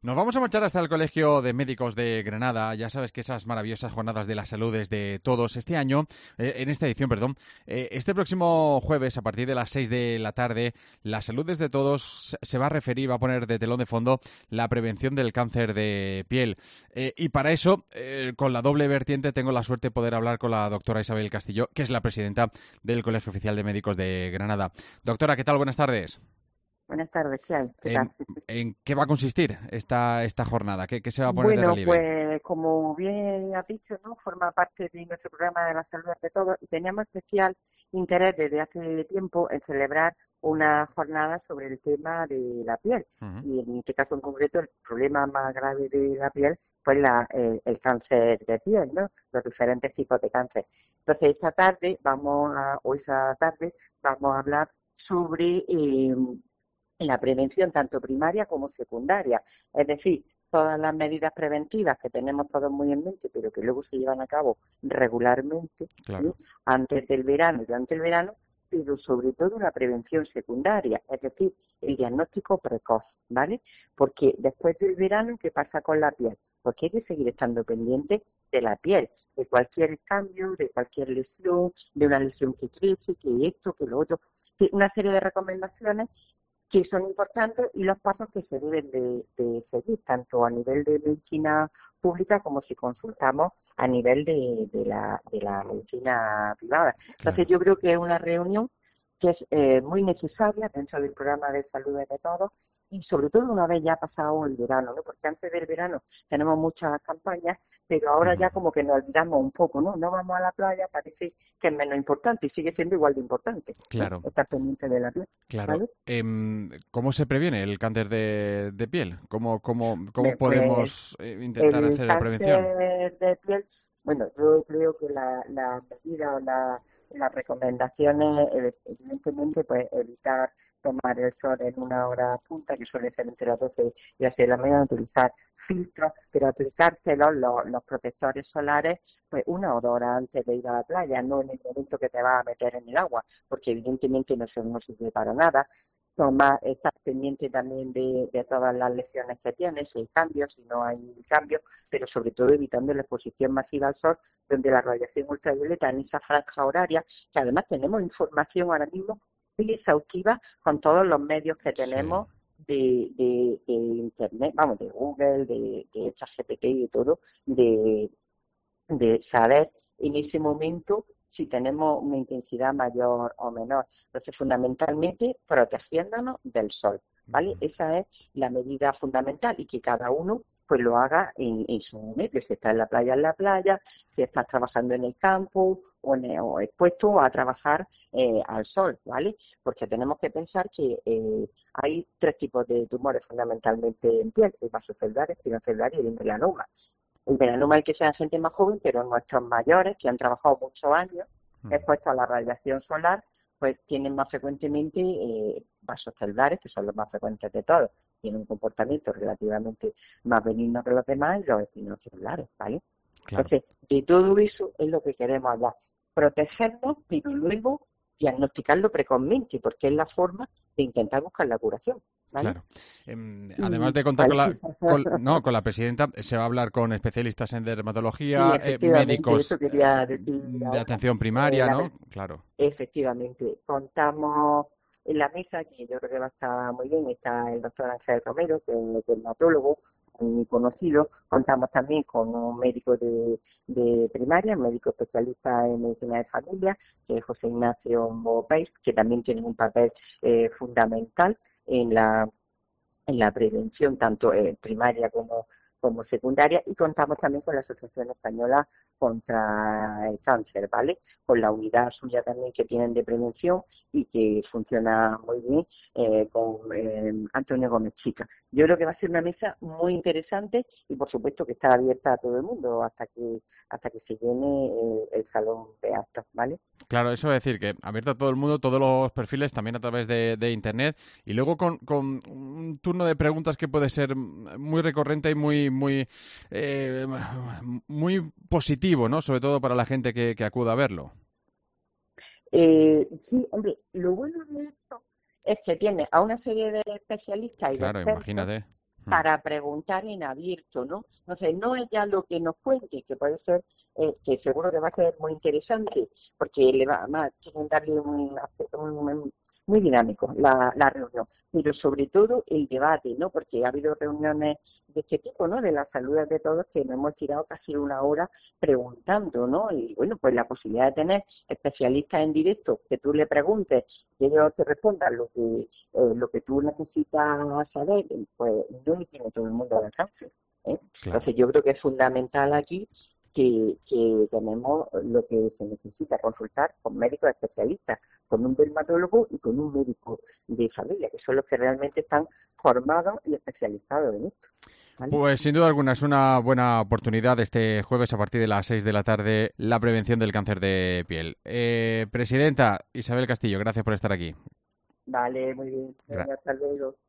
Nos vamos a marchar hasta el Colegio de Médicos de Granada. Ya sabes que esas maravillosas jornadas de la salud es de todos. Este año, en esta edición, perdón, este próximo jueves, a partir de las 6 de la tarde, la salud es de todos se va a referir, va a poner de telón de fondo la prevención del cáncer de piel. Y para eso, con la doble vertiente, tengo la suerte de poder hablar con la doctora Isabel Castillo, que es la presidenta del Colegio Oficial de Médicos de Granada. Doctora, ¿qué tal? Buenas tardes. Buenas tardes, Xavi. ¿Qué tal? ¿En, en qué va a consistir esta jornada? ¿Qué se va a poner de Bueno, relieve? pues como bien has dicho, ¿no? Forma parte de nuestro programa de la salud de todos y teníamos especial interés desde hace tiempo en celebrar una jornada sobre el tema de la piel. Uh-huh. Y en este caso en concreto, el problema más grave de la piel, pues el cáncer de piel, ¿no? Los diferentes tipos de cáncer. Entonces, esa tarde, vamos a hablar sobre la prevención tanto primaria como secundaria. Es decir, todas las medidas preventivas que tenemos todos muy en mente, pero que luego se llevan a cabo regularmente, ¿sí? Claro. Antes del verano y durante el verano, pero sobre todo la prevención secundaria, es decir, el diagnóstico precoz, ¿vale? Porque después del verano, ¿qué pasa con la piel? Porque hay que seguir estando pendiente de la piel, de cualquier cambio, de cualquier lesión, de una lesión que crece, que esto, que lo otro, que una serie de recomendaciones que son importantes y los pasos que se deben de seguir, tanto a nivel de medicina pública como si consultamos a nivel de la medicina privada. Entonces, Claro. yo creo que es una reunión que es muy necesaria dentro del programa de salud de todos y sobre todo una vez ya pasado el verano, ¿no? Porque antes del verano tenemos muchas campañas, pero ahora Uh-huh. ya como que nos olvidamos un poco, ¿no? No vamos a la playa, parece que es menos importante y sigue siendo igual de importante, ¿no? Claro, Estar pendiente de la piel, claro. ¿vale? ¿Cómo se previene el cáncer de piel? ¿Cómo Pues podemos intentar el hacer la prevención? cáncer de piel, bueno, yo creo que la medida o las recomendaciones, evidentemente, pues evitar tomar el sol en una hora punta, que suele ser entre las 12 y las 6 de la mañana, utilizar filtros, pero aplicárselos los protectores solares, pues 1 o 2 horas antes de ir a la playa, no en el momento que te vas a meter en el agua, porque evidentemente no sirve para nada. Estar pendiente también de todas las lesiones que tienes, si hay cambios, si no hay cambios, pero sobre todo evitando la exposición masiva al sol, donde la radiación ultravioleta en esa franja horaria, que además tenemos información ahora mismo muy exhaustiva con todos los medios que Sí, tenemos de Internet, vamos, de Google, de ChatGPT y de todo, de, de saber en ese momento si tenemos una intensidad mayor o menor. Entonces, fundamentalmente, protegiéndonos del sol, ¿vale? uh-huh. Esa es la medida fundamental y que cada uno pues lo haga en su medio, si está en la playa, si estás trabajando en el campo o expuesto a trabajar al sol, ¿vale? Porque tenemos que pensar que hay 3 tipos de tumores fundamentalmente en piel, el vasocelular, el espinocelular y el melanoma. El melanoma es que sea gente más joven, pero nuestros mayores, que han trabajado muchos años Uh-huh. expuestos a la radiación solar, pues tienen más frecuentemente vasos celulares, que son los más frecuentes de todos. Tienen un comportamiento relativamente más benigno que los demás y los espinos celulares, ¿vale? Claro. Entonces, de todo eso es lo que queremos hablar. Protegernos, pero luego diagnosticarlo precozmente, porque es la forma de intentar buscar la curación, ¿vale? Claro. Además de contar ¿Vale? con la presidenta, se va a hablar con especialistas en Sí, dermatología, efectivamente, médicos eso quería decir de ahora. atención primaria, La ¿no? verdad, Claro. efectivamente, contamos en la mesa, que yo creo que va a estar muy bien, está el doctor Ángel Romero, que es dermatólogo muy conocido. Contamos también con un médico de primaria, un médico especialista en medicina de familia, que es José Ignacio Mopais, que también tiene un papel fundamental en la prevención, tanto primaria como secundaria, y contamos también con la Asociación Española contra el Cáncer, ¿vale? Con la unidad suya también que tienen de prevención y que funciona muy bien con Antonio Gómez Chica. Yo creo que va a ser una mesa muy interesante y por supuesto que está abierta a todo el mundo hasta que se llene el salón de actos, ¿vale? Claro, eso es decir, que abierto a todo el mundo, todos los perfiles, también a través de Internet, y luego con un turno de preguntas que puede ser muy recurrente y eh, muy positivo, ¿no? Sobre todo para la gente que acuda a verlo. Sí, hombre, lo bueno de esto es que tiene a una serie de especialistas y de Claro, expertos imagínate. para preguntar en abierto, ¿no? Entonces, no es ya lo que nos cuente, que puede ser, que seguro que va a ser muy interesante, porque le va a quieren darle un aspecto muy dinámico la reunión, pero sobre todo el debate, ¿no? Porque ha habido reuniones de este tipo, ¿no? De la salud de todos, que nos hemos tirado casi una hora preguntando, ¿no? Y bueno, pues la posibilidad de tener especialistas en directo, que tú le preguntes y ellos te respondan lo que tú necesitas saber, pues no tiene todo el mundo al alcance, ¿eh? Claro. Entonces yo creo que es fundamental aquí que tenemos lo que se necesita, consultar con médicos especialistas, con un dermatólogo y con un médico de familia, que son los que realmente están formados y especializados en esto, ¿vale? Pues sin duda alguna es una buena oportunidad este jueves a partir de las 6 de la tarde la prevención del cáncer de piel. Presidenta Isabel Castillo, gracias por estar aquí. Vale, muy bien. Gra- Venga, hasta luego.